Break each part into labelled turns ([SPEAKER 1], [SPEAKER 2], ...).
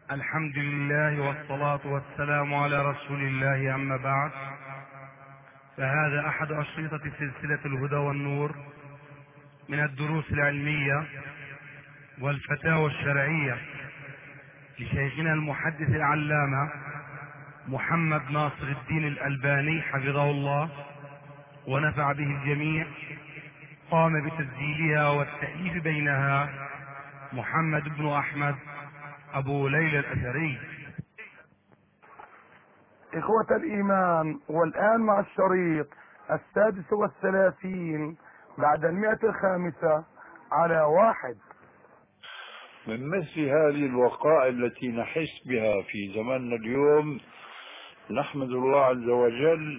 [SPEAKER 1] الحمد لله والصلاة والسلام على رسول الله، أما بعد، فهذا أحد أشرطة سلسلة الهدى والنور من الدروس العلمية والفتاوى الشرعية لشيخنا المحدث العلامة محمد ناصر الدين الألباني حفظه الله ونفع به الجميع. قام بتسجيلها والتأليف بينها محمد بن أحمد أبو ليلى الأثري.
[SPEAKER 2] إخوة الإيمان، والآن مع الشريط 36 بعد 105 على 1.
[SPEAKER 3] من مثل هذه الوقائع التي نحس بها في زماننا اليوم، نحمد الله عز وجل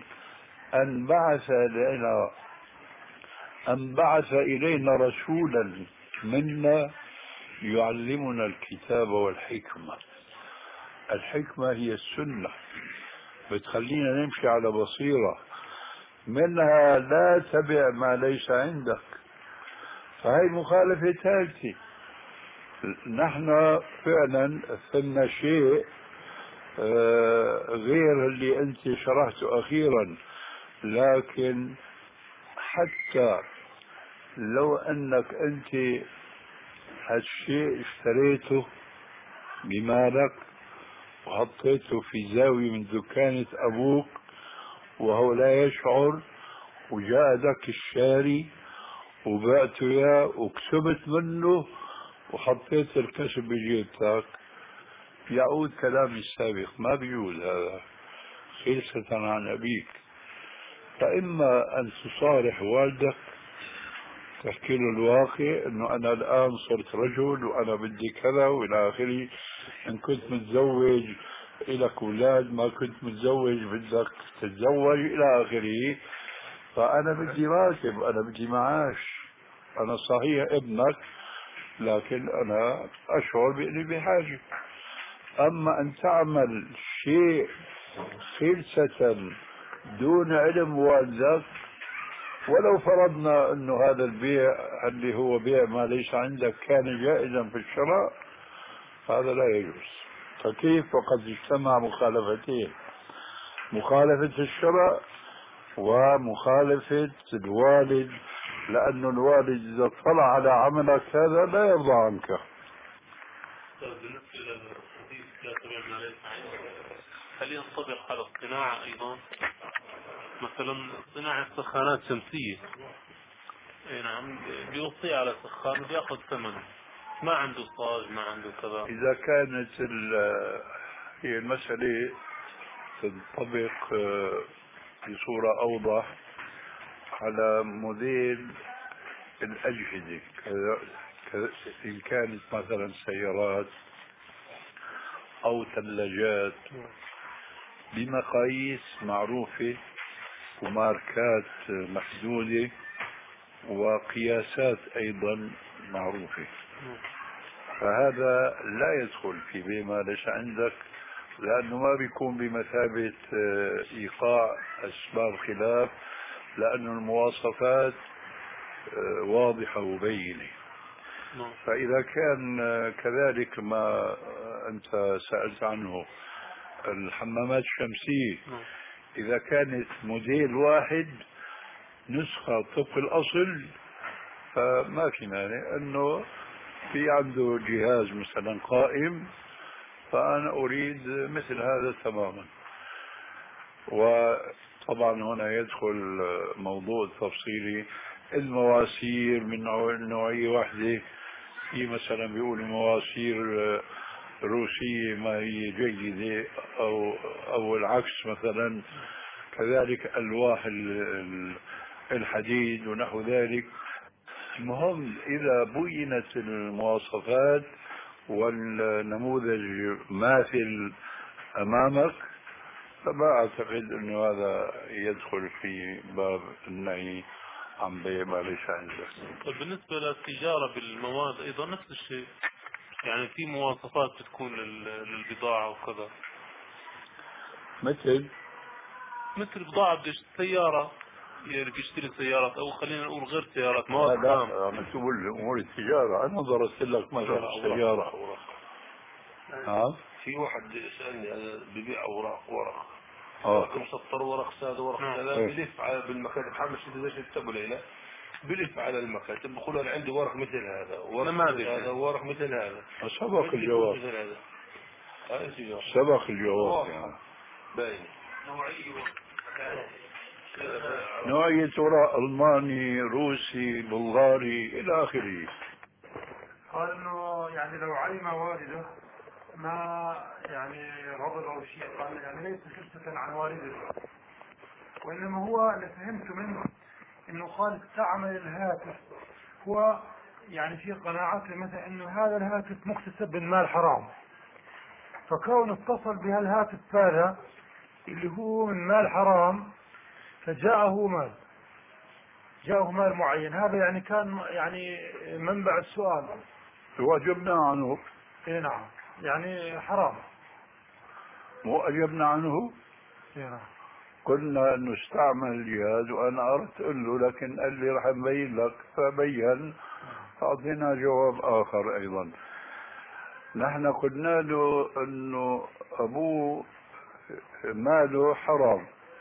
[SPEAKER 3] أن بعث إلينا رسولا منا يعلمنا الكتاب والحكمة. الحكمة هي السنة، بتخلينا نمشي على بصيرة، منها لا تبع ما ليس عندك. فهي مخالفة ثالثة. نحن فعلا ثمنا شيء غير اللي انت شرحته اخيرا، لكن حتى لو انك انت هالشيء اشتريته بمالك وحطيته في زاوية من دكانة ابوك وهو لا يشعر، وجاء ذاك الشاري وبعته اياه وكسبت منه وحطيت الكسب بجيبتك، يعود كلامي السابق، ما بيجوز هذا خلصة عن أبيك. فإما أن تصارح والدك تحكي له الواقع أنه أنا الآن صرت رجل وأنا بدي كذا وإلى آخره، إن كنت متزوج إلك أولاد، ما كنت متزوج بدك تتزوج إلى آخره، فأنا بدي راتب، أنا بدي معاش، أنا صحيح ابنك لكن أنا أشعر بأني بحاجة. أما أن تعمل شيء خلسة دون علم والدك، ولو فرضنا أنه هذا البيع اللي هو بيع ما ليس عندك كان جائزا في الشراء، هذا لا يجوز. فكيف وقد اجتمع مخالفتين، مخالفة الشرع ومخالفة الوالد، لأن الوالد إذا اطلع على عملك هذا لا يرضى عنك.
[SPEAKER 4] بالنسبة للحديث لا تبع ما ليس عندك، هل ينطبق على الصناعة أيضا؟ مثلا صناعة سخانات شمسية، نعم، بيوصي على سخان بياخذ ثمنه، ما عنده صاج ما عنده كذا.
[SPEAKER 3] إذا كانت هي المسألة تنطبق بصورة أوضح على موديل الأجهزة، إن كانت مثلا سيارات أو ثلاجات بمقاييس معروفة وماركات محدودة وقياسات أيضا معروفة، فهذا لا يدخل في بما ليس عندك، لأنه ما بيكون بمثابة إيقاع أسباب خلاف، لأن المواصفات واضحة وبينة. فإذا كان كذلك ما أنت سألت عنه، الحمامات الشمسية إذا كانت موديل واحد نسخة طبق الأصل فما في مانع أنه في عنده جهاز مثلا قائم، فأنا أريد مثل هذا تماما. وطبعا هنا يدخل موضوع تفصيلي، المواسير من نوعية واحدة، في مثلا بيقول مواسير روسية ما هي جيدة أو العكس، مثلا كذلك ألواح الحديد ونحو ذلك. المهم إذا بينت المواصفات والنموذج ماثل أمامك، فما أعتقد أنه هذا يدخل في باب النهي عن بيع ما ليس عندك.
[SPEAKER 4] طيب بالنسبة للتجارة بالمواد أيضا نفس الشيء، يعني في مواصفات بتكون للبضاعة وكذا،
[SPEAKER 3] مثل
[SPEAKER 4] بضاعة بدي سيارة، يعني بيشتري سيارات أو خلينا نقول غير سيارات، مواد خام.
[SPEAKER 3] لا مسؤول أمور التجارة، أنا درست لك مثلا سيارة.
[SPEAKER 5] في واحد سألني أنا ببيع ورق مسطر ورق سادة ورق كذا بلف على بالمكاتب حامل شيء زي التبو ليلة بلف على المكاتب بقول أنا عندي ورق مثل هذا هذا ورق مثل هذا.
[SPEAKER 3] سبق الجواب سبق الجواب يعني.
[SPEAKER 5] باين
[SPEAKER 3] نوعية ورق ألماني روسي بلغاري إلى آخره.
[SPEAKER 1] قال انه يعني لو علم والده ما يعني رفض او شيء، قال يعني ليس خلفة عن والده، وانما هو اللي فهمته منه انه قال استعمل الهاتف، هو يعني في قناعته مثلا انه هذا الهاتف مكتسب من مال حرام، فكون اتصل بهالهاتف هذا اللي هو من مال حرام فجاءه مال معين، هذا يعني كان يعني منبع السؤال.
[SPEAKER 3] وأجبنا عنه.
[SPEAKER 1] اي نعم، يعني حرام.
[SPEAKER 3] وأجبنا عنه.
[SPEAKER 1] اي نعم.
[SPEAKER 3] قلنا انه استعمل الجهاز وانا اردت اقول له لكن قال لي رح نبين لك فبين، فاعطينا جواب اخر ايضا. نحن قلنا له انه ابوه ماله حرام،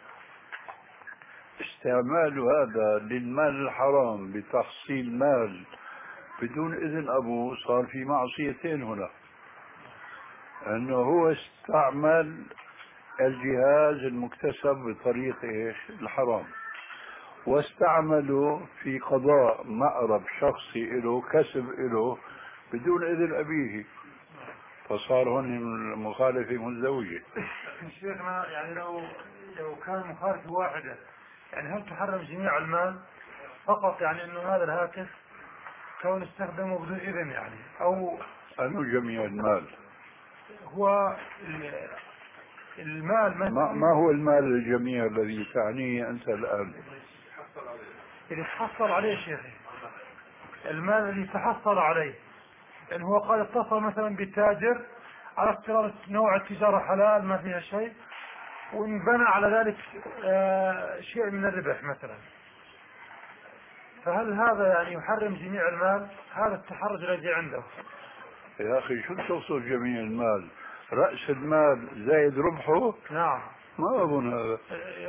[SPEAKER 3] استعمال هذا للمال الحرام بتحصيل مال بدون اذن ابوه صار في معصيتين هنا، انه هو استعمل الجهاز المكتسب بطريق ايش؟ الحرام، واستعمله في قضاء مأرب شخصي له كسب له بدون اذن ابيه، فصار هون مخالفة مزدوجة.
[SPEAKER 1] شيخنا يعني لو كان مخالفة واحدة يعني هل تحرم جميع المال فقط، يعني انه هذا الهاتف كون استخدمه بدون اذن يعني، او
[SPEAKER 3] انه جميع المال؟
[SPEAKER 1] هو المال
[SPEAKER 3] ما هو المال الجميع الذي تعنيه انت الان؟
[SPEAKER 1] اللي تحصل عليه شيخي، المال اللي تحصل عليه، لأن هو قال اتصل مثلا بتاجر على افتراض نوع التجارة حلال ما فيها شيء، وانبنى على ذلك شيء من الربح مثلا، فهل هذا يعني يحرم جميع المال؟ هذا التحرج الذي عنده.
[SPEAKER 3] يا اخي شو تقصد جميع المال؟ رأس المال زائد ربحه؟
[SPEAKER 1] نعم.
[SPEAKER 3] ما اظن هذا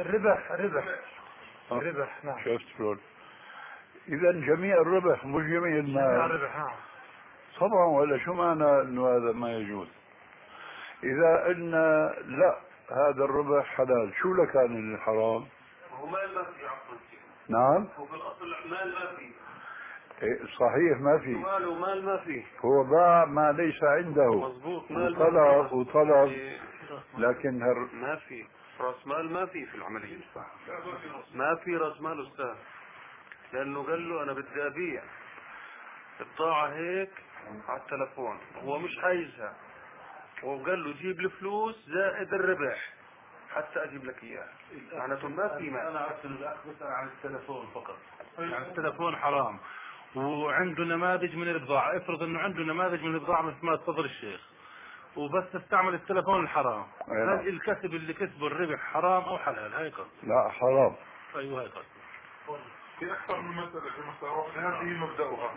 [SPEAKER 1] الربح نعم.
[SPEAKER 3] شفت شلون؟ اذا جميع الربح مش جميع المال.
[SPEAKER 1] جميع الربح نعم.
[SPEAKER 3] طبعا، ولا شو معنى انه هذا ما يجوز؟ اذا قلنا لا هذا الربح حلال، شو لكان الحرام؟
[SPEAKER 5] هو مال ما في عقل.
[SPEAKER 3] نعم.
[SPEAKER 5] هو في الاصل مال ما في.
[SPEAKER 3] إيه صحيح ما في.
[SPEAKER 5] مال ما في.
[SPEAKER 3] هو باع ما ليس عنده.
[SPEAKER 5] مضبوط. مال
[SPEAKER 3] وطلب لكن
[SPEAKER 5] ما في راس مال، ما في العملية، ما في راس مال استاذ، لانه قال له انا بدي ابيع البضاعة هيك على التلفون، هو مش عايزها، وقال له جيب الفلوس زائد الربح حتى اجيب لك اياها، معناته ما في مال.
[SPEAKER 4] انا عرفت الاخ بسأل عن التلفون فقط، يعني التلفون حرام وعنده نماذج من البضاعة، افرض انه عنده نماذج من البضاعة مثل ما تفضل الشيخ، وبس استعمل التلفون الحرام، هل الكسب اللي كسبه الربح حرام او حلال؟ هاي قصد.
[SPEAKER 3] لا حرام.
[SPEAKER 4] ايوه هاي قصد.
[SPEAKER 6] في اكثر من مسألة في مسألة هذه مبدأها.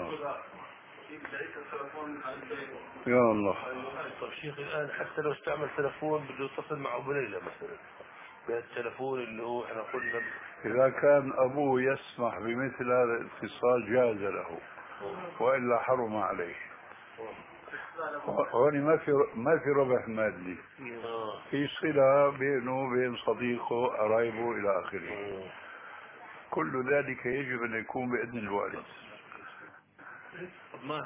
[SPEAKER 3] يا الله.
[SPEAKER 5] طيب شيخ الان حتى لو استعمل تلفون بده يتصل مع ابو ليلى مثلا بالتلفون اللي هو احنا قلنا،
[SPEAKER 3] اذا كان ابوه يسمح بمثل هذا الاتصال جاز له، والا حرم عليه. هون ما في ربح مادي، في صلة بينه وبين صديقه قرايبه الى اخره، كل ذلك يجب ان يكون باذن الوالد.
[SPEAKER 5] ما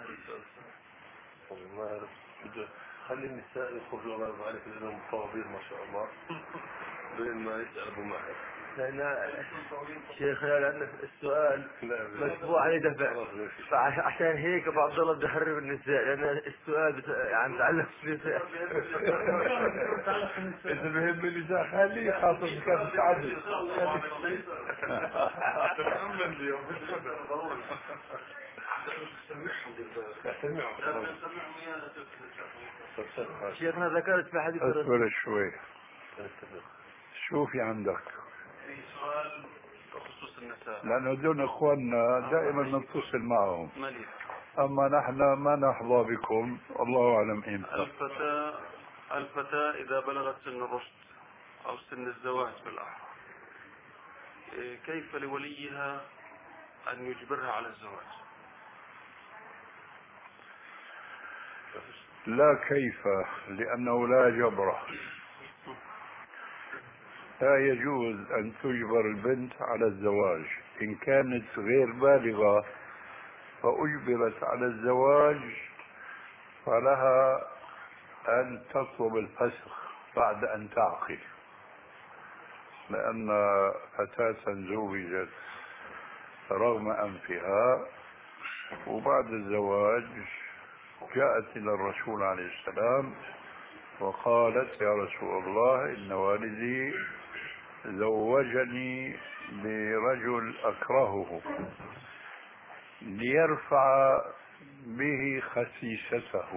[SPEAKER 5] أعرف خلي النساء يخرجوا الله يبارك لهم طوابير ما شاء الله بين ما يسأل أبو ماهر.
[SPEAKER 7] لأن شيخ لأن السؤال مدفوع عليه دفع، فعشان هيك أبو عبد الله بده يحرم النساء، لأن السؤال يعني متعلق بالنساء.
[SPEAKER 3] إذا بهم النساء خليه خاطر كيف تعدل.
[SPEAKER 7] شيخنا ذكرت في حديث
[SPEAKER 3] اصبر شوي، شو في عندك؟
[SPEAKER 5] في سؤال بخصوص النساء،
[SPEAKER 3] لأنه دون إخواننا دائما نتصل معهم،
[SPEAKER 5] مليح.
[SPEAKER 3] أما نحن ما نحظى بكم، الله أعلم إمتى.
[SPEAKER 5] الفتاة الفتاة إذا بلغت سن الرشد أو سن الزواج بالأحرى، كيف لوليها أن يجبرها على الزواج؟
[SPEAKER 3] لا كيف، لأنه لا جبر. لا يجوز أن تجبر البنت على الزواج. إن كانت غير بالغة فأجبرت على الزواج فلها أن تطلب الفسخ بعد أن تعقل، لأن فتاة زوجت رغم أنفها وبعد الزواج جاءت إلى الرسول عليه السلام وقالت: يا رسول الله، إن والدي زوجني برجل أكرهه ليرفع به خسيسته.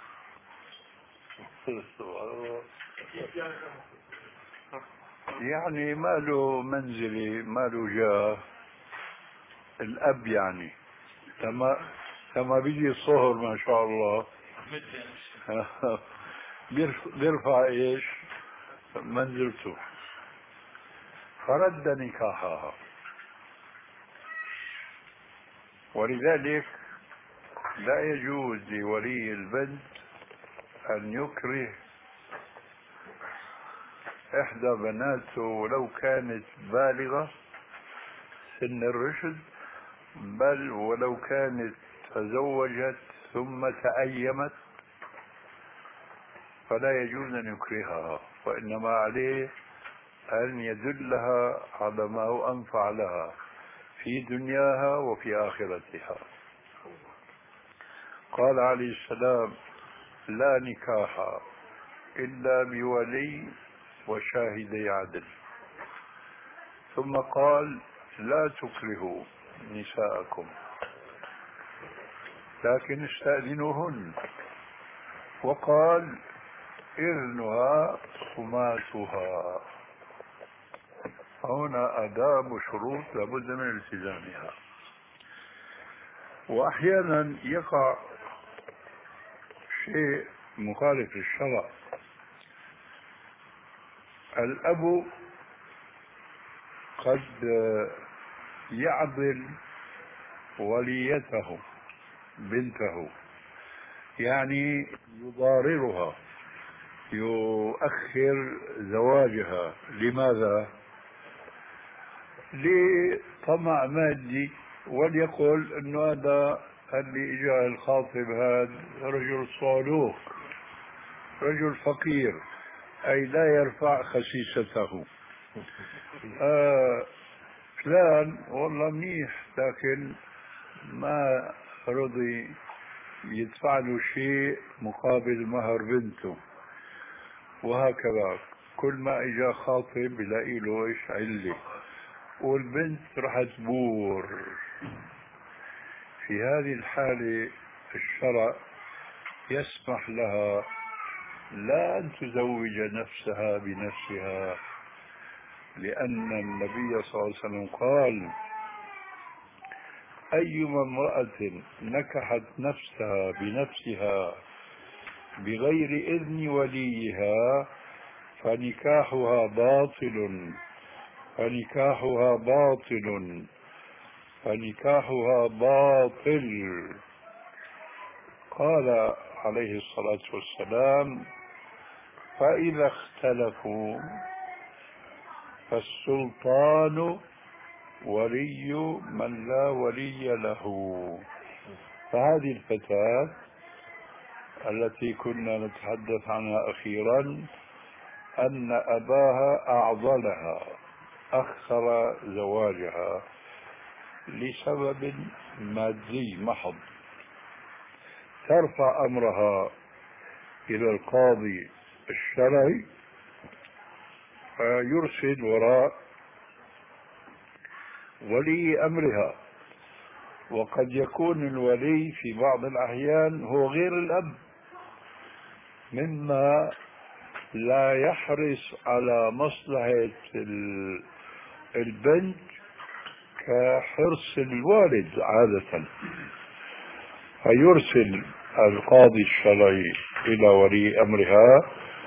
[SPEAKER 3] يعني ما له منزلي، ما له جاه، الأب يعني لما بيجي الصهر ما شاء الله بيرفع ايش منزلته، فرد نكاحها. ولذلك لا يجوز لولي البنت أن يكره إحدى بناته ولو كانت بالغة سن الرشد، بل ولو كانت تزوجت ثم تأيمت فلا يجوز أن يكرهها، وإنما عليه أن يدلها على ما هو أنفع لها في دنياها وفي آخرتها. قال عليه السلام: لا نكاح إلا بولي وشاهدي عدل. ثم قال: لا تكرهوا نساءكم لكن استأذنوهن. وقال: إذنها حماتها. هنا آداب وشروط لابد من التزامها. وأحيانا يقع شيء مخالف للشرع. الأب قد يعضل وليته بنته، يعني يضاررها، يؤخر زواجها. لماذا؟ لطمع مادي، وليقل انه هذا اللي اجى الخاطب هذا رجل صالوك، رجل فقير، اي لا يرفع خسيسته. فلان والله منيح لكن ما رضي يدفع له شيء مقابل مهر بنته، وهكذا كل ما اجى خاطب بلاقي له ايش علة، والبنت رح تبور. في هذه الحالة الشرع يسمح لها لا أن تزوج نفسها بنفسها، لأن النبي صلى الله عليه وسلم قال: أيما امرأة نكحت نفسها بنفسها بغير إذن وليها فنكاحها باطل، فنكاحها باطل، فنكاحها باطل. قال عليه الصلاة والسلام: فإذا اختلفوا فالسلطان ولي من لا ولي له. فهذه الفتاة التي كنا نتحدث عنها أخيرا أن أباها أعضلها، أخر زواجها لسبب مادي محض، ترفع أمرها إلى القاضي الشرعي فيرسل وراء ولي أمرها. وقد يكون الولي في بعض الأحيان هو غير الأب، مما لا يحرص على مصلحة البنت كحرص الوالد عادة، فيرسل القاضي الشرعي إلى ولي أمرها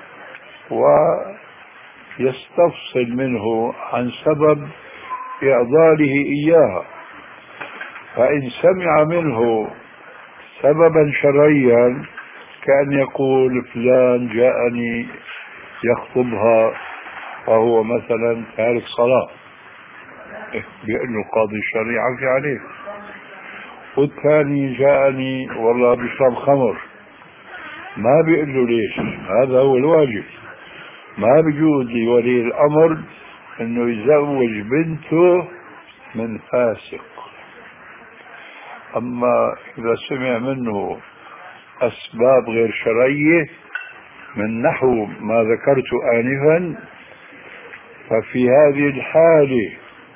[SPEAKER 3] ويستفصل منه عن سبب إعضاله إياها. فإن سمع منه سببا شرعيا كأن يقول فلان جاءني يخطبها وهو مثلا تارك صلاة، بيقول له قاضي الشريعة عفي عليه. والثاني جاءني والله بيشرب خمر، ما بيقول له ليش، هذا هو الواجب. ما بيجوز لولي الأمر انه يزوج بنته من فاسق. اما اذا سمع منه اسباب غير شرعية من نحو ما ذكرت آنفا، ففي هذه الحالة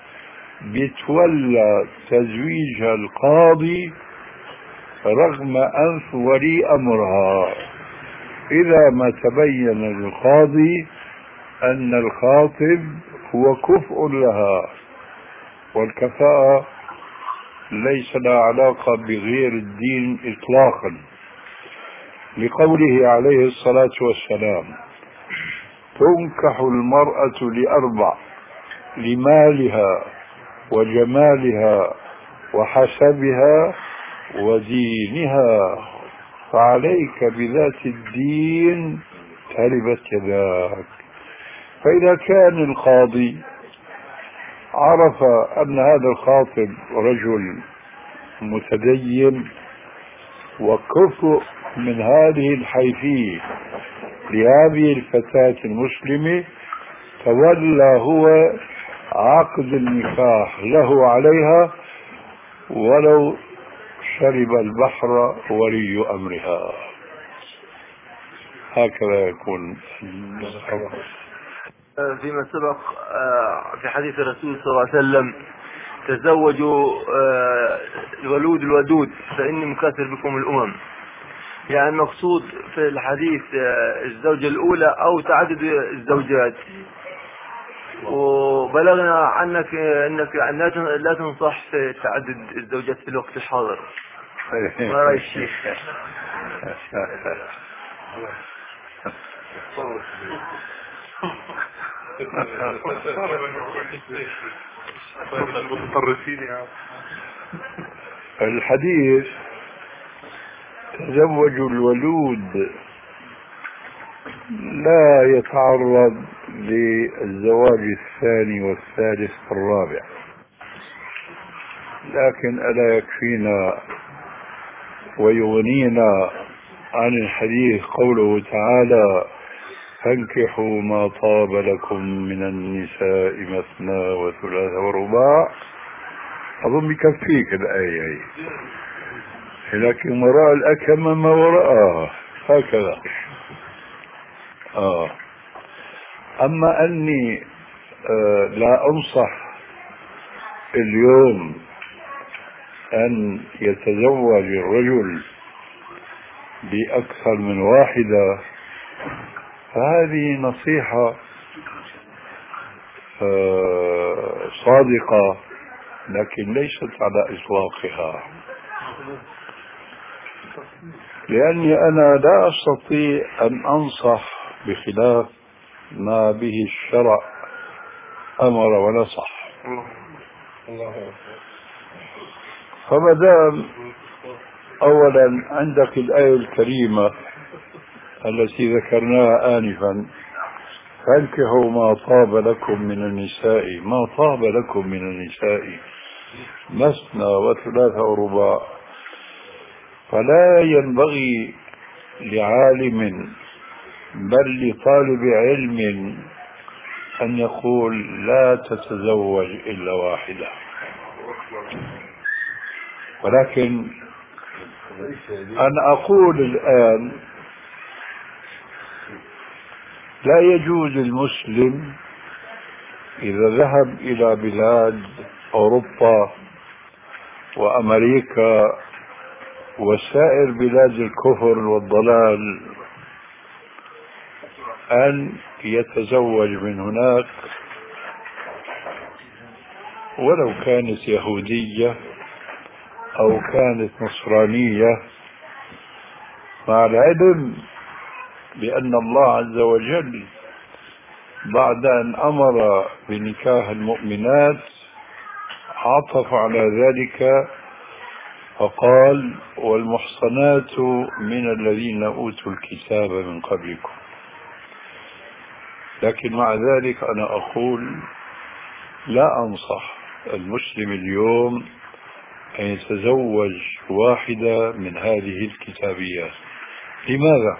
[SPEAKER 3] بيتولى تزويجها القاضي رغم أنف ولي أمرها، إذا ما تبين للقاضي أن الخاطب هو كفء لها، والكفاءة ليس لها علاقة بغير الدين إطلاقا، لقوله عليه الصلاة والسلام: تنكح المرأة لأربع: لمالها وجمالها وحسبها ودينها، فعليك بذات الدين تربت يداك. فإذا كان القاضي عرف أن هذا الخاطب رجل متدين وكفء من هذه الحيثية لهذه الفتاة المسلمة، تولى هو عقد النكاح له عليها ولو شرب البحر ولي أمرها. هكذا يكون.
[SPEAKER 7] فيما سبق في حديث الرسول صلى الله عليه وسلم: تزوجوا الولود الودود فإني مكاثر بكم الأمم. يعني المقصود في الحديث الزوجة الأولى أو تعدد الزوجات. وبلغنا عنك أنك لا تنصح في تعدد الزوجات في الوقت الحاضر. ما رأي الشيخ؟
[SPEAKER 3] الحديث تزوجوا الولود لا يتعرض للزواج الثاني والثالث والرابع، لكن ألا يكفينا ويغنينا عن الحديث قوله تعالى: فانكحوا ما طاب لكم من النساء مثنى وثلاث ورباع. أظن بكفيك الآية، لكن وراء الأكمة ما وراءها، هكذا. أما أني لا أنصح اليوم أن يتزوج الرجل بأكثر من واحدة، فهذه نصيحة صادقة لكن ليست على إطلاقها، لأني أنا لا أستطيع أن أنصح بخلاف ما به الشرع أمر ونصح. فمادام أولا عندك الآية الكريمة التي ذكرناها آنفا: فانكحوا ما طاب لكم من النساء، ما طاب لكم من النساء مثنى وثلاث ورباع، فلا ينبغي لعالم بل لطالب علم أن يقول لا تتزوج إلا واحدة. ولكن أنا أقول الآن لا يجوز المسلم إذا ذهب إلى بلاد أوروبا وأمريكا وسائر بلاد الكفر والضلال أن يتزوج من هناك ولو كانت يهودية أو كانت نصرانية، مع العلم بأن الله عز وجل بعد أن أمر بنكاح المؤمنات عطف على ذلك فقال والمحصنات من الذين أوتوا الكتاب من قبلكم. لكن مع ذلك أنا أقول لا أنصح المسلم اليوم أن يتزوج واحدة من هذه الكتابيات. لماذا؟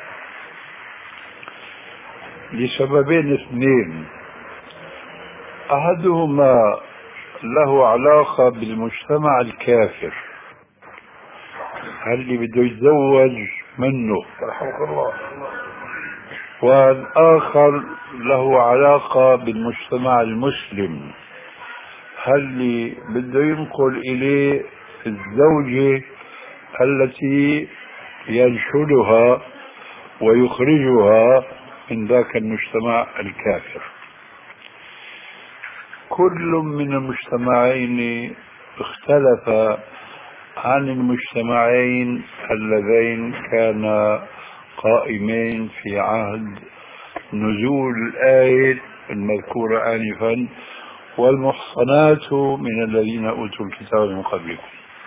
[SPEAKER 3] لسببين اثنين. أحدهما له علاقة بالمجتمع الكافر، اللي بده يتزوج منه،
[SPEAKER 2] رحمك الله.
[SPEAKER 3] والآخر له علاقة بالمجتمع المسلم، اللي بده ينقل إليه الزوجة التي ينشلها ويخرجها من ذاك المجتمع الكافر. كل من المجتمعين اختلف عن المجتمعين اللذين كانا قائمين في عهد نزول الآية المذكورة آنفا والمحصنات من الذين أوتوا الكتاب من قبلكم.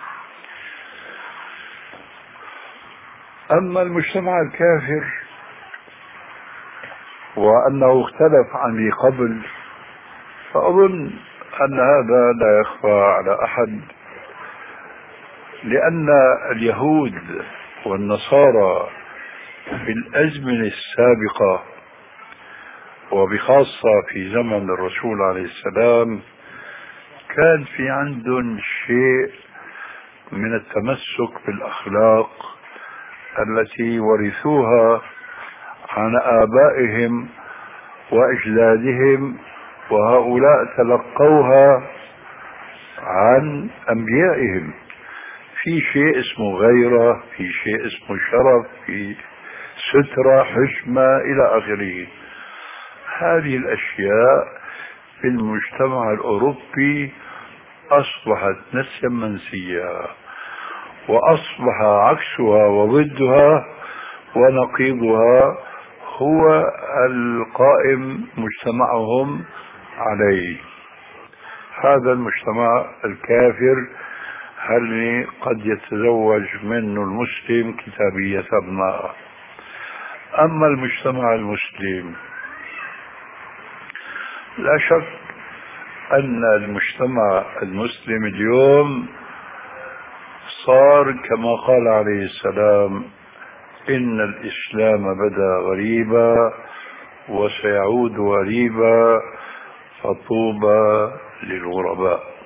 [SPEAKER 3] أما المجتمع الكافر وأنه اختلف عن قبل، فأظن أن هذا لا يخفى على أحد، لأن اليهود والنصارى في الأزمنة السابقة وبخاصة في زمن الرسول عليه السلام كان في عندهم شيء من التمسك بالأخلاق التي ورثوها عن آبائهم وأجدادهم، وهؤلاء تلقوها عن أنبيائهم. في شيء اسمه غيرة، في شيء اسمه شرف، في سترة، حشمة، إلى آخره. هذه الأشياء في المجتمع الأوروبي أصبحت نسيا منسيا، وأصبح عكسها وضدها ونقيضها هو القائم مجتمعهم عليه. هذا المجتمع الكافر هل قد يتزوج منه المسلم كتابية أبناء. أما المجتمع المسلم لا شك أن المجتمع المسلم اليوم صار كما قال عليه السلام إن الإسلام بدأ غريبا وسيعود غريبا فطوبى للغرباء.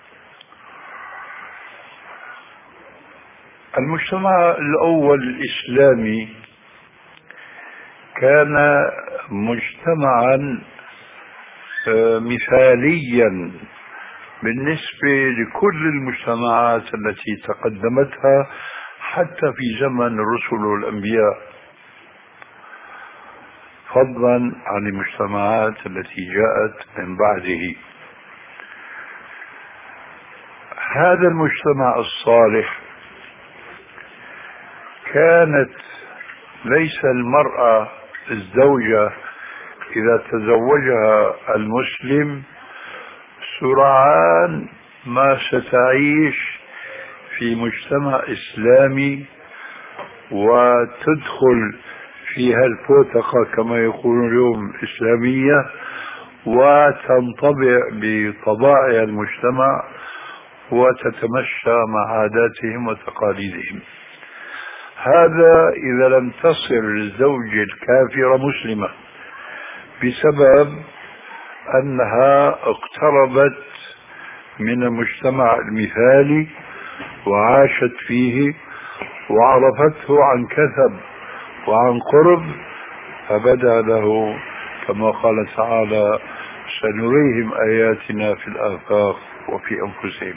[SPEAKER 3] المجتمع الأول الإسلامي كان مجتمعا مثاليا بالنسبة لكل المجتمعات التي تقدمتها حتى في زمن الرسل والأنبياء، فضلا عن المجتمعات التي جاءت من بعده. هذا المجتمع الصالح كانت ليس المرأة الزوجة إذا تزوجها المسلم سرعان ما ستعيش في مجتمع إسلامي وتدخل فيها الفوتقة كما يقولون اليوم إسلامية وتنطبع بطبائع المجتمع وتتمشى مع عاداتهم وتقاليدهم. هذا إذا لم تصل الزوجة الكافرة مسلمة، بسبب أنها اقتربت من المجتمع المثالي وعاشت فيه وعرفته عن كثب وعن قرب، فبدا له كما قال تعالى سنريهم آياتنا في الآفاق وفي أنفسهم.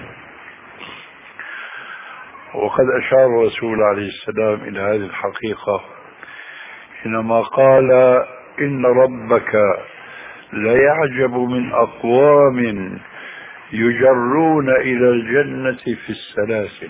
[SPEAKER 3] وقد أشار الرسول عليه السلام إلى هذه الحقيقة حينما قال إن ربك ليعجب من أقوام يجرون إلى الجنة في السلاسل.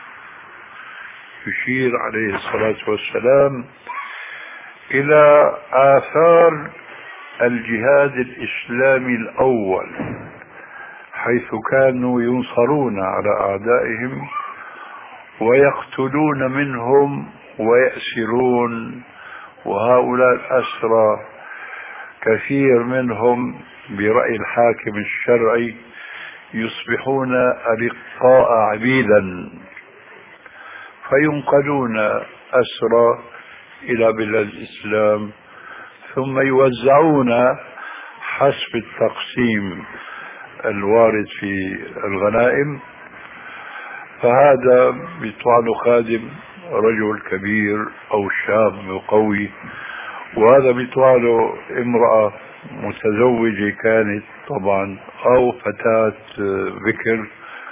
[SPEAKER 3] يشير عليه الصلاة والسلام إلى آثار الجهاد الإسلامي الأول، حيث كانوا ينصرون على أعدائهم ويقتلون منهم ويأسرون، وهؤلاء الأسرى كثير منهم برأي الحاكم الشرعي يصبحون أرقاء عبيدا، فينقلون أسرى إلى بلاد الإسلام ثم يوزعون حسب التقسيم الوارد في الغنائم. فهذا بيطلع خادم رجل كبير أو شاب قوي، وهذا بيطلع له امرأة متزوجة كانت طبعا أو فتاة بكر،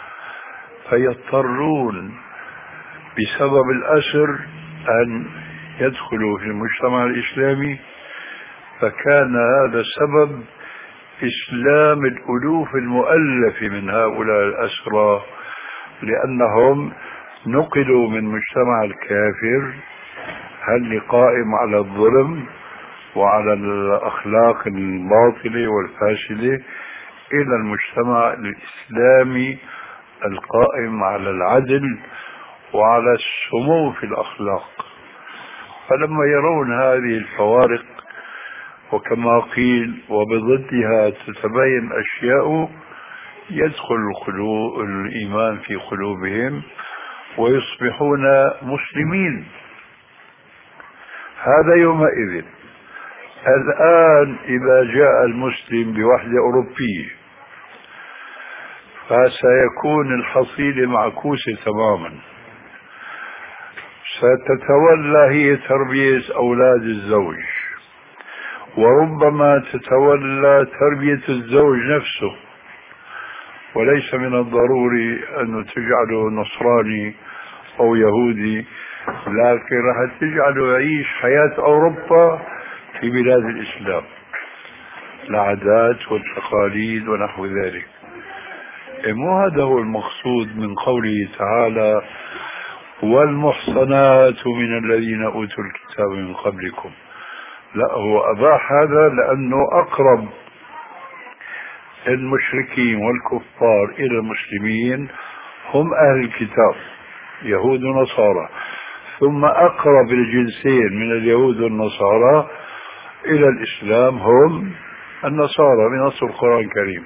[SPEAKER 3] فيضطرون بسبب الأسر أن يدخلوا في المجتمع الإسلامي. فكان هذا سبب إسلام الألوف المؤلفة من هؤلاء الأسرى، لأنهم نقلوا من مجتمع الكافر هل قائم على الظلم وعلى الأخلاق الباطلة والفاشلة إلى المجتمع الإسلامي القائم على العدل وعلى السمو في الأخلاق. فلما يرون هذه الفوارق، وكما قيل وبضدها تتبين أشياء، يدخل الإيمان في قلوبهم ويصبحون مسلمين. هذا يومئذ. الآن إذا جاء المسلم بوحدة أوروبية فسيكون الحصيلة معكوسة تماما، ستتولى هي تربية أولاد الزوج، وربما تتولى تربية الزوج نفسه، وليس من الضروري أن تجعله نصراني أو يهودي، لكن راح تجعله يعيش حياة أوروبا في بلاد الإسلام، العادات والتقاليد ونحو ذلك. مو هذا هو المقصود من قوله تعالى والمحصنات من الذين أوتوا الكتاب من قبلكم. لا، هو أباح هذا لأنه أقرب المشركين والكفار إلى المسلمين هم أهل الكتاب، يهود ونصارى، ثم أقرب الجنسين من اليهود والنصارى إلى الإسلام هم النصارى بنص القرآن الكريم.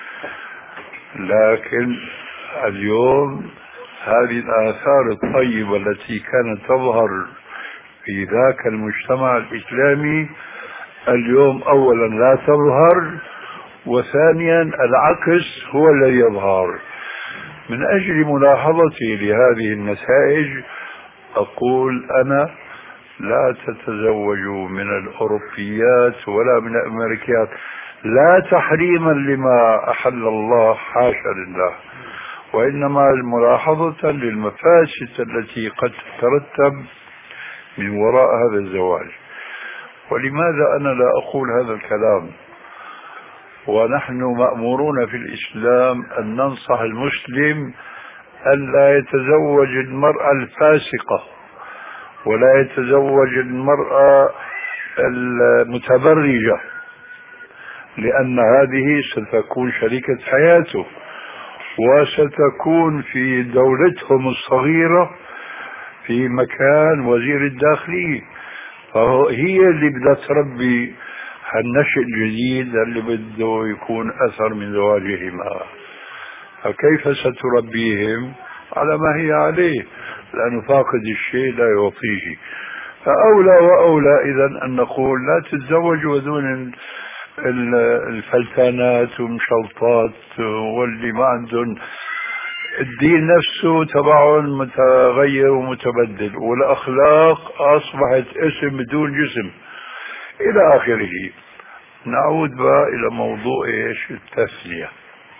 [SPEAKER 3] لكن اليوم هذه الآثار الطيبة التي كانت تظهر في ذاك المجتمع الإسلامي اليوم أولا لا تظهر، وثانيا العكس هو الذي يظهر. من أجل ملاحظتي لهذه النتائج أقول أنا لا تتزوجوا من الأوروبيات ولا من الأمريكيات، لا تحريما لما أحل الله، حاشا لله، وإنما ملاحظة للمفاسد التي قد تترتب من وراء هذا الزواج. ولماذا أنا لا أقول هذا الكلام ونحن مأمورون في الإسلام أن ننصح المسلم ألا يتزوج المرأة الفاسقة ولا يتزوج المرأة المتبرجة، لأن هذه ستكون شريكة حياته وستكون في دولتهم الصغيرة في مكان وزير الداخلية، فهي اللي بدها تربي النشء الجديد اللي بده يكون أثر من زواجهما. فكيف ستربيهم على ما هي عليه؟ لأنه فاقد الشيء لا يعطيه. فأولى وأولى إذن أن نقول لا تتزوجوا دون الفلتانات ومشلطات واللي ما عندهم الدين نفسه تبعهم متغير ومتبدل، والأخلاق أصبحت اسم بدون جسم إلى آخره. نعود بقى إلى موضوع التثنية.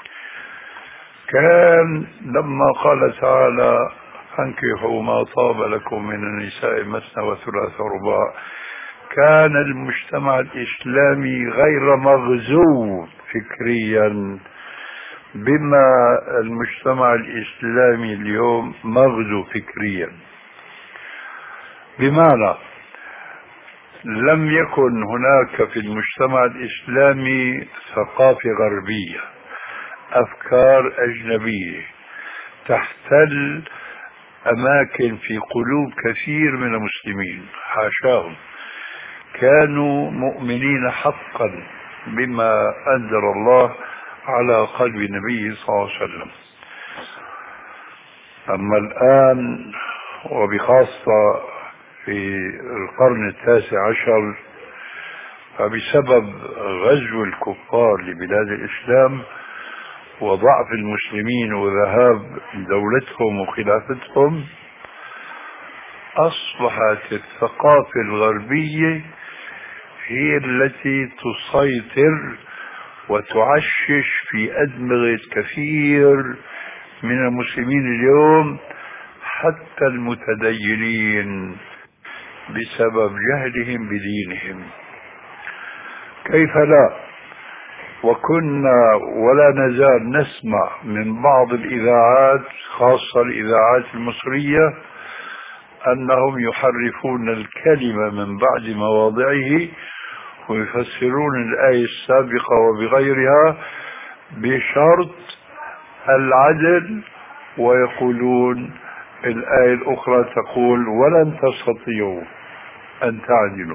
[SPEAKER 3] كان لما قال تعالى فانكحوا ما طاب لكم من النساء مثنى وثلاث ورباع، كان المجتمع الإسلامي غير مغزو فكريا بما المجتمع الإسلامي اليوم مغزو فكريا. بمعنى لم يكن هناك في المجتمع الإسلامي ثقافة غربية، أفكار أجنبية تحتل أماكن في قلوب كثير من المسلمين، حاشاهم، كانوا مؤمنين حقا بما أنزل الله على قلب النبي صلى الله عليه وسلم. أما الآن وبخاصة في القرن التاسع عشر، فبسبب غزو الكفار لبلاد الإسلام وضعف المسلمين وذهاب دولتهم وخلافتهم، أصبحت الثقافة الغربية هي التي تسيطر وتعشش في أدمغة كثير من المسلمين اليوم، حتى المتدينين، بسبب جهلهم بدينهم. كيف لا؟ وكنا ولا نزال نسمع من بعض الإذاعات، خاصة الإذاعات المصرية، أنهم يحرفون الكلمة من بعد مواضعه ويفسرون الآية السابقة وبغيرها بشرط العدل، ويقولون الآية الأخرى تقول ولن تستطيعوا أن تعدلوا،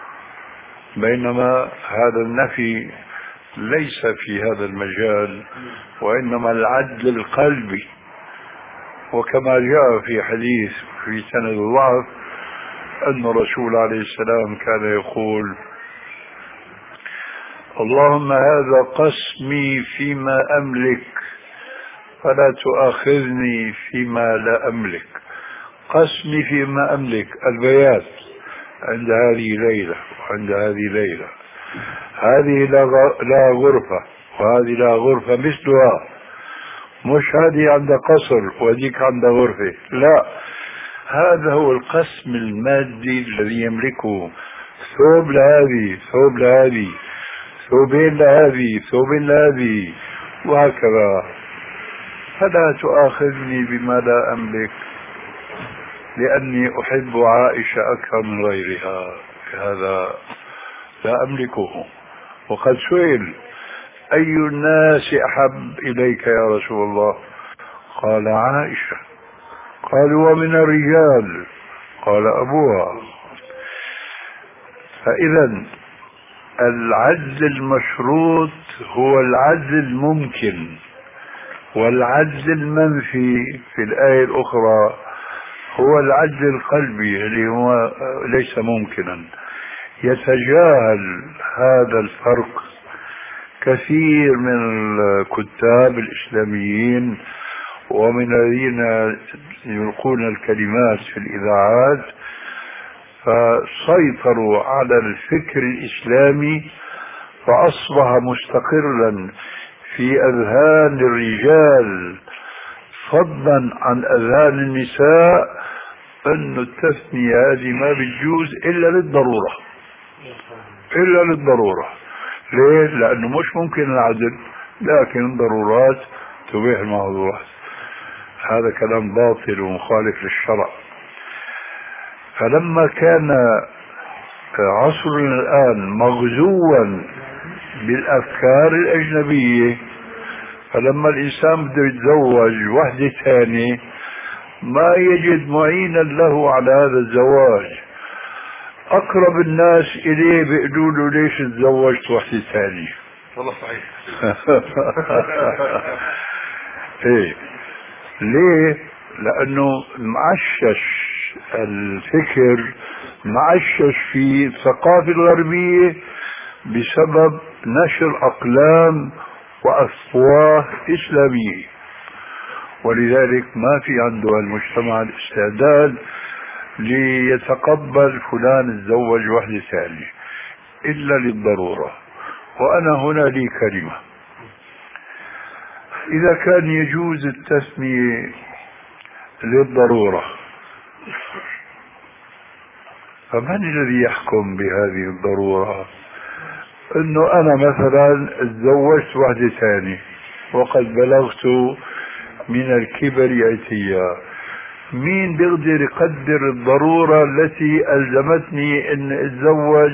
[SPEAKER 3] بينما هذا النفي ليس في هذا المجال، وإنما العدل القلبي. وكما جاء في حديث في سند الضعف أن الرسول عليه السلام كان يقول: اللهم هذا قسمي فيما أملك فلا تؤاخذني فيما لا أملك. قسمي فيما أملك البيات عند هذه ليلة وعند هذه ليلة، هذه لا غرفة وهذه لا غرفة مثلها، مش هذه عند قصر وهذيك عند غرفة، لا، هذا هو القسم المادي الذي يملكه، ثوب لهذه، ثوب لهذه، ثوبين لهذه، ثوبين لهذه، وهكذا. فلا تؤاخذني بما لا أملك لأني أحب عائشة أكثر من غيرها، هذا لا أملكه. وقد سئل: أي الناس أحب إليك يا رسول الله؟ قال: عائشة. قالوا: ومن الرجال؟ قال: أبوها. فإذا العدل المشروط هو العدل الممكن، والعدل المنفي في الآية الأخرى هو العدل القلبي اللي هو ليس ممكنا. يتجاهل هذا الفرق كثير من الكتاب الإسلاميين ومن الذين يلقون الكلمات في الإذاعات، فسيطروا على الفكر الإسلامي فأصبح مستقرا في أذهان الرجال فضلا عن أذهان النساء أن التثنية هذه ما بتجوز إلا للضرورة، إلا للضرورة. ليه؟ لأنه مش ممكن العدل، لكن الضرورات تبيح المعذورات. هذا كلام باطل ومخالف للشرع. فلما كان عصرنا الآن مغزوا بالأفكار الأجنبية، فلما الإنسان بده يتزوج وحدة ثانية ما يجد معينا له على هذا الزواج. أقرب الناس إليه بيقولوا له: ليش تزوجت وحدة ثانية؟
[SPEAKER 6] والله صحيح.
[SPEAKER 3] إيه، ليه؟ لأنه معشش الفكر، معشش في الثقافة الغربية بسبب نشر أقلام وأفواه إسلامية، ولذلك ما في عنده المجتمع الاستعداد ليتقبل فلان تزوج وحدة ثانية إلا للضرورة. وأنا هنا لي كلمة: إذا كان يجوز التسمية للضرورة، فمن الذي يحكم بهذه الضرورة؟ انه انا مثلا تزوجت وحدة ثانية وقد بلغت من الكبر عتيا، مين بيقدر يقدر الضرورة التي ألزمتني أن أتزوج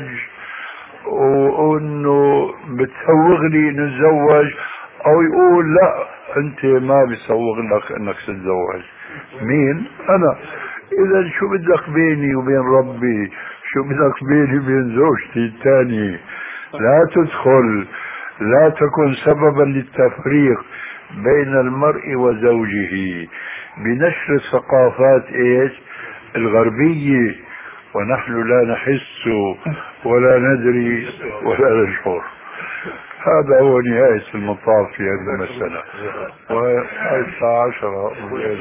[SPEAKER 3] وأنه بتسوغ لي أن أتزوج، أو يقول لا أنت ما بيسوغ لك أنك تتزوج؟ مين؟ أنا. إذا شو بدك بيني وبين ربي؟ شو بدك بيني وبين زوجتي الثانية؟ لا تدخل، لا تكن سببا للتفريق بين المرء وزوجه بنشر الثقافات ايش الغربية، ونحن لا نحس ولا ندري ولا نشعر. هذا هو نهاية المطاف في هذه المسألة. والساعة 10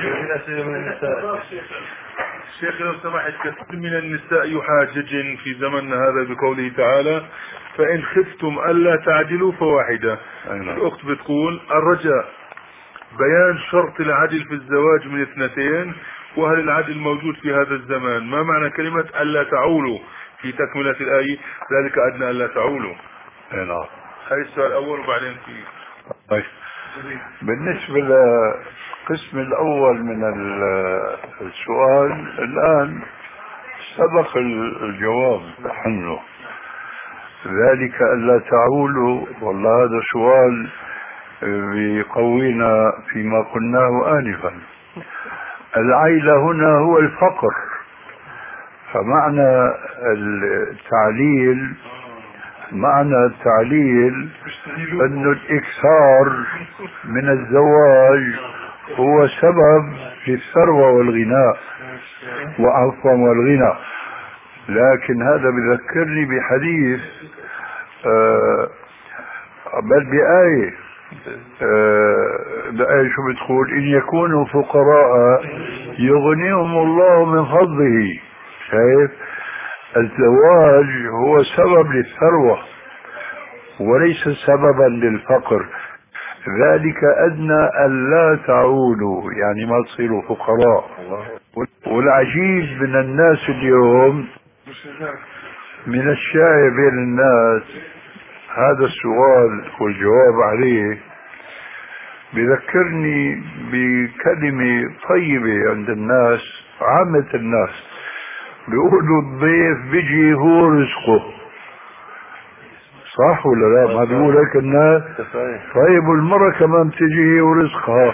[SPEAKER 6] شيخ لو سمحت، كثير من النساء يحاججن في زمننا هذا بقوله تعالى فإن خفتم ألا تعدلوا فواحدة. الأخت بتقول الرجاء بيان شرط العدل في الزواج من اثنتين، وهل العدل موجود في هذا الزمان؟ ما معنى كلمة ألا تعولوا في تكملة الآية؟ ذلك أدنى ألا تعولوا.
[SPEAKER 3] نعم.
[SPEAKER 6] هاي السؤال الأول وبعدين في
[SPEAKER 3] طيب. بالنسبة للقسم الأول من السؤال الآن سبق الجواب عنه، ذلك ألا تعولوا. والله هذا سؤال بيقوينا فيما قلناه آنفا. العيلة هنا هو الفقر، فمعنى التعليل أن الإكثار من الزواج هو سبب للثروة والغناء والغنى. لكن هذا بذكرني بحديث بل بآية الآية شو بتقول؟ إن يكونوا فقراء يغنيهم الله من فضله. شايف؟ الزواج هو سبب للثروة وليس سببا للفقر. ذلك أدنى ألا تعولوا، يعني ما تصيروا فقراء. والعجيب من الناس اليوم، من الشائع بين الناس هذا السؤال والجواب عليه بذكرني بكلمة طيبة عند الناس، عامة الناس بيقولوا الضيف بيجي هو رزقه. صح ولا لا؟ ما بيقول هيك الناس؟ طيب والمرة كمان بتجي هي ورزقها.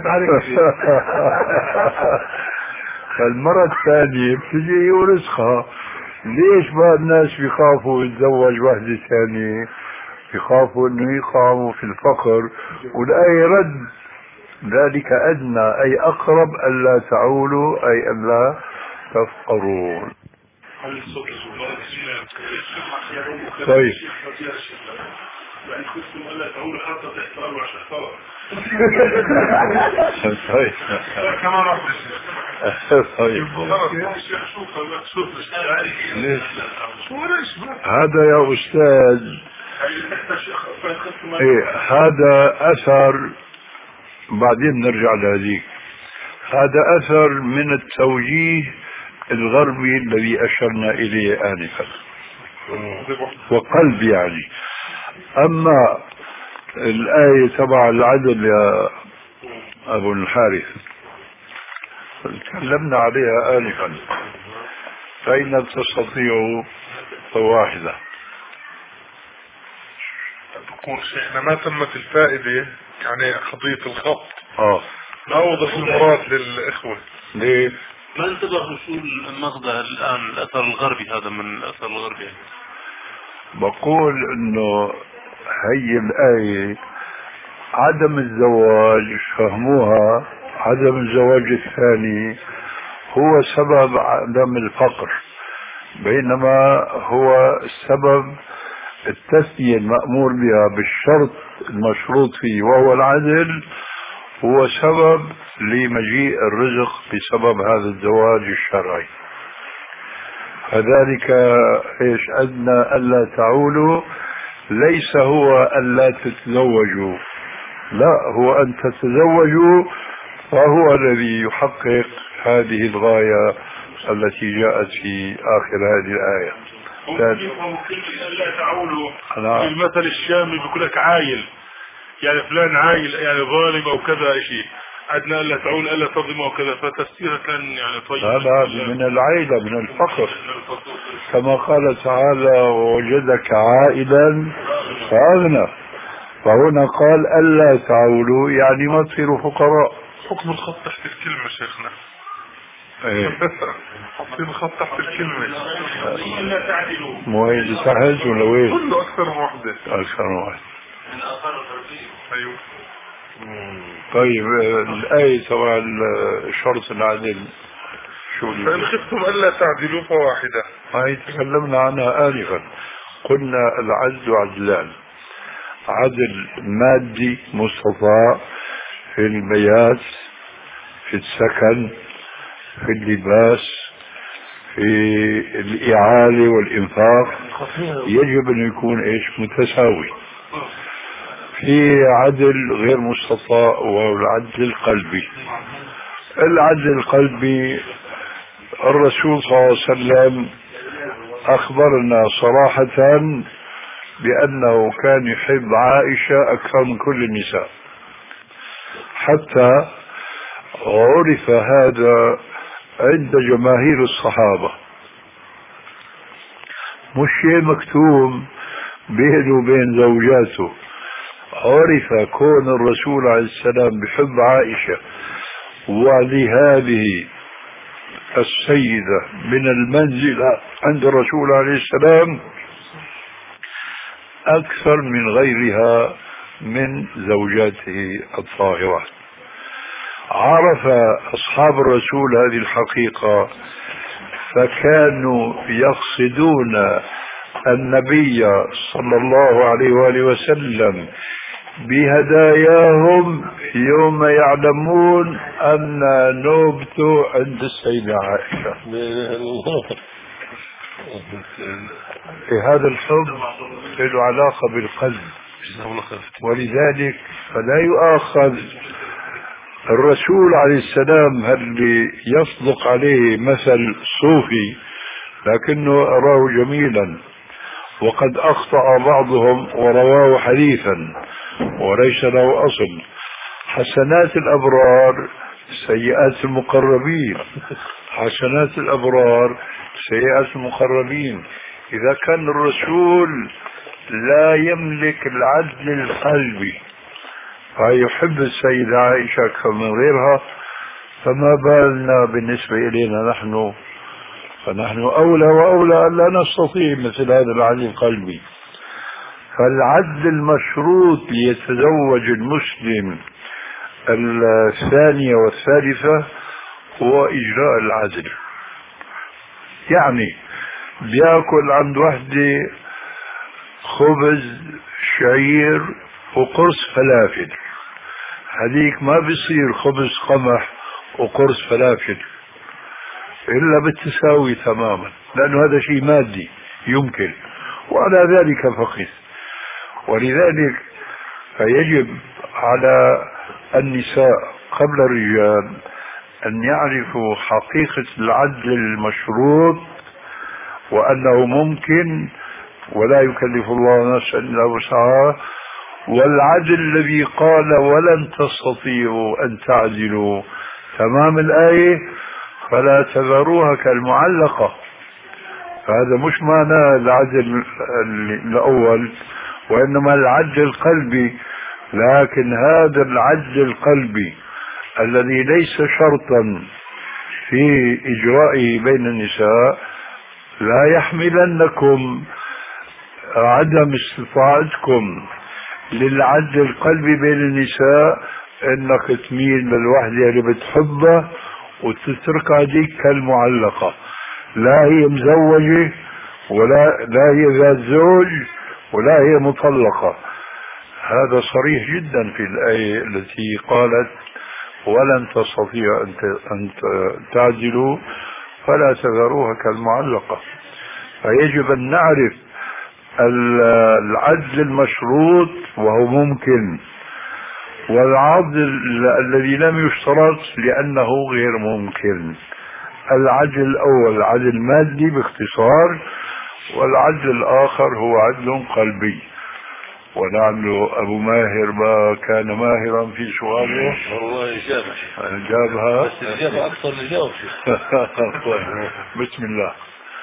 [SPEAKER 3] فالمرة الثانية بتجي هي ورزقها. ليش بقى الناس بيخافوا يتزوج واحدة ثانية؟ بيخافوا انه يقعوا في الفقر. والآية رد ذلك أدنى أي أقرب ألا تعولوا أي ألا تفقرون. طيب. طيب. هذا يا أستاذ هذا أثر، بعدين نرجع لهذيك. هذا أثر من التوجيه الغربي الذي أشرنا إليه آنفا، وقلب يعني. أما الآية تبع العدل يا أبو الحارث تكلمنا عليها آنفا، فإن تستطيعوا فواحدة.
[SPEAKER 6] بقول شيخنا ما تمت الفائدة، يعني خطية الخط ما وضح المراد للإخوة.
[SPEAKER 3] ليه؟
[SPEAKER 4] ما انتبهوا شو المغزى الآن الأثر الغربي هذا من الأثر الغربي؟
[SPEAKER 3] بقول إنه هي الآية عدم الزواج، فهموها عدم الزواج الثاني هو سبب عدم الفقر، بينما هو السبب التسمية المأمور بها بالشرط المشروط فيه وهو العدل هو سبب لمجيء الرزق بسبب هذا الزواج الشرعي. فذلك ايش أدنى ألا تعولوا، ليس هو ألا تتزوجوا، لا، هو أن تتزوجوا، فهو الذي يحقق هذه الغاية التي جاءت في آخر هذه الآية.
[SPEAKER 6] ألا تعولوا المثل الشامي بيقول لك عايل، يعني فلان عايل يعني ظالم أو كذا شيء. عدنا ألا تعول ألا تظلم وكذا، فتفسيرها كان يعني طيب.
[SPEAKER 3] لا من العيلة، من الفقر، كما قال تعالى ووجدك عائلا فأغنى. فهنا قال ألا تعولوا يعني ما تصيروا فقراء.
[SPEAKER 6] حكم الخط تحت الكلمة شيخنا.
[SPEAKER 3] ايه
[SPEAKER 6] حط الخط تحت الكلمة.
[SPEAKER 5] ألا تعدلوا
[SPEAKER 3] مو هي تحت ولا وين؟
[SPEAKER 6] كله أكثر من واحدة.
[SPEAKER 3] أكثر من واحد.
[SPEAKER 5] من آثار الغربية.
[SPEAKER 6] أيوه.
[SPEAKER 3] طيب الآية تبع شرط العدل شو
[SPEAKER 6] فإن خفتم ألا تعدلوا فواحدة.
[SPEAKER 3] هاي تكلمنا عنها آنفا. قلنا العدل عدلان: عدل مادي مستطاع في المياه، في السكن، في اللباس، في الإعالة والإنفاق، يجب أن يكون إيش متساوي. في عدل غير مستطاع وهو العدل القلبي. العدل القلبي الرسول صلى الله عليه وسلم أخبرنا صراحة بأنه كان يحب عائشة أكثر من كل النساء، حتى عرف هذا عند جماهير الصحابة، مش شيء مكتوم بينه وبين زوجاته. عرف كون الرسول عليه السلام بحب عائشة، ولهذه السيدة من المنزلة عند الرسول عليه السلام أكثر من غيرها من زوجاته الطاهرات. عرف أصحاب الرسول هذه الحقيقة، فكانوا يقصدون النبي صلى الله عليه وآله وسلم بهداياهم يوم يعلمون أن نوبته عند السيدة عائشة. هذا الحب له علاقة بالقلب، ولذلك فلا يؤاخذ الرسول عليه السلام اللي يصدق عليه مثل صوفي لكنه أراه جميلا، وقد أخطأ بعضهم ورواه حديثا وليس له أصل: حسنات الأبرار سيئات المقربين، حسنات الأبرار سيئات المقربين. إذا كان الرسول لا يملك العدل القلبي فيحب السيدة عائشة أكثر من غيرها، فما بالنا بالنسبة إلينا نحن؟ فنحن أولى وأولى أن لا نستطيع مثل هذا العدل القلبي. فالعدل المشروط ليتزوج المسلم الثانية والثالثة هو إجراء العدل. يعني بياكل عند وحدة خبز شعير وقرص فلافل، هذيك ما بيصير خبز قمح وقرص فلافل إلا بالتساوي تماما، لأنه هذا شيء مادي يمكن، وعلى ذلك فقط. ولذلك فيجب على النساء قبل الرجال أن يعرفوا حقيقة العدل المشروط، وأنه ممكن ولا يكلف الله نفسا إلا وسعها، والعدل الذي قال ولن تستطيعوا أن تعدلوا تمام الآية فلا تذروها كالمعلقة. فهذا مش معنى العدل الأول، وإنما العدل القلبي. لكن هذا العدل القلبي الذي ليس شرطا في إجرائه بين النساء لا يحملنكم عدم استطاعتكم للعدل القلبي بين النساء انك تميل للوحدة اللي بتحبها وتترك هذيك كالمعلقة، لا هي مزوجة لا هي ذات زوج ولا هي مطلقة. هذا صريح جدا في الآية التي قالت ولن تستطيع أن تعدلوا فلا تذروها كالمعلقة. فيجب أن نعرف العدل المشروط وهو ممكن، والعدل الذي لم يشترط لأنه غير ممكن. العدل الأول عدل مادي باختصار، والعدل الآخر هو عدل قلبي. ولعل أبو ماهر ما كان ماهرا في سؤاله.
[SPEAKER 4] والله
[SPEAKER 3] جابها
[SPEAKER 4] بس الإجابة أكثر من الجواب.
[SPEAKER 3] بسم الله.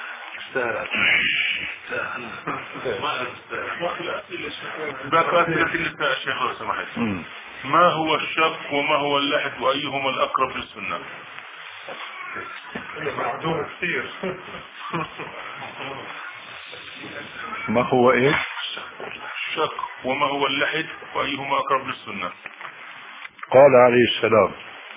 [SPEAKER 6] باقي أسئلة النساء الشيخ لو سمحت. ما هو الشق وما هو اللحد وأيهما الأقرب للسنة؟
[SPEAKER 1] معدوم كثير.
[SPEAKER 3] ما هو إيه؟
[SPEAKER 6] الشق وما هو اللحد وأيهما أقرب للسنة؟
[SPEAKER 3] قال عليه السلام: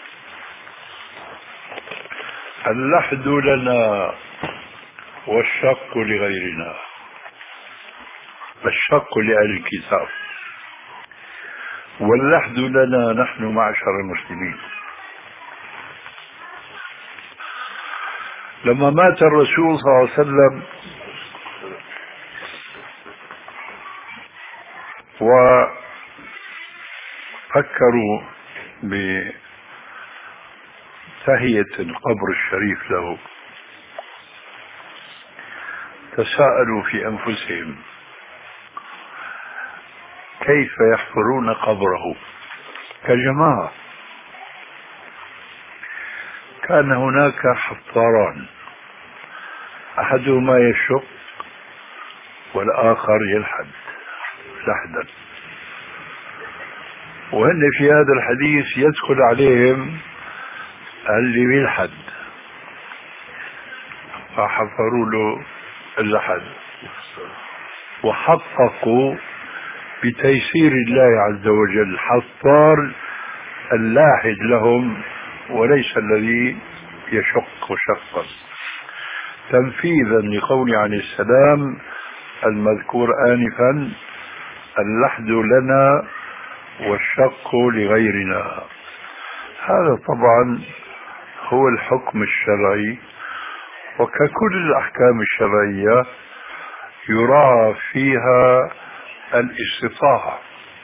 [SPEAKER 3] اللحد لنا والشق لغيرنا. الشق لأهل الكتاب واللحد لنا نحن معشر المسلمين. لما مات الرسول صلى الله عليه وسلم وفكروا بتهيئة القبر الشريف له، تساءلوا في أنفسهم كيف يحفرون قبره كجماعة. كان هناك حفاران، أحدهما يشق والآخر يلحد لحدا، وهن في هذا الحديث يدخل عليهم اللي بيلحد، فحفروا له اللحد وحققوا بتيسير الله عز وجل حفار اللاحد لهم وليس الذي يشق شقا، تنفيذا لقول عليه السلام المذكور آنفا: اللحد لنا والشق لغيرنا. هذا طبعا هو الحكم الشرعي، وككل الأحكام الشرعية يراعى فيها الاستطاعة،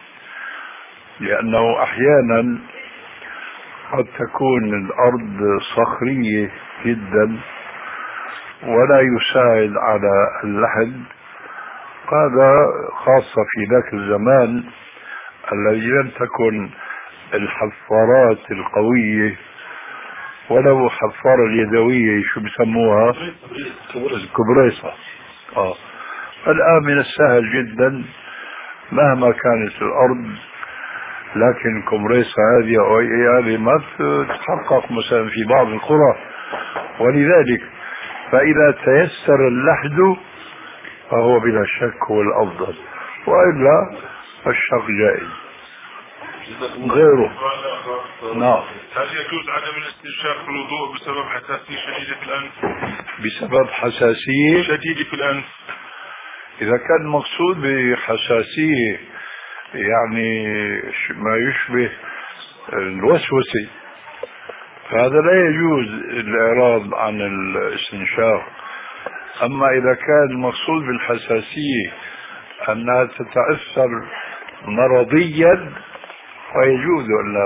[SPEAKER 3] لأنه أحيانا قد تكون الأرض صخرية جدا ولا يساعد على اللحد. هذا خاصة في ذاك الزمان الذي لم تكن الحفارات القوية، ولو حفارة اليدوية شو بسموها الكبريصة. الآن من السهل جدا مهما كانت الأرض، لكن الكمبريسة هذه ما تتحقق مثلا في بعض القرى، ولذلك فإذا تيسر اللحد فهو بلا شك هو الأفضل، وإلا الشق جائز غيره. نعم.
[SPEAKER 6] هل يجوز عدم الاستنشاق في الوضوء بسبب حساسية شديدة في الأنف؟
[SPEAKER 3] بسبب حساسية
[SPEAKER 6] شديدة في الأنف.
[SPEAKER 3] إذا كان مقصود بحساسية يعني ما يشبه الوسوسة فهذا لا يجوز الإعراض عن الاستنشاق. أما إذا كان المقصود بالحساسية أنها تتأثر مرضيا فيجوز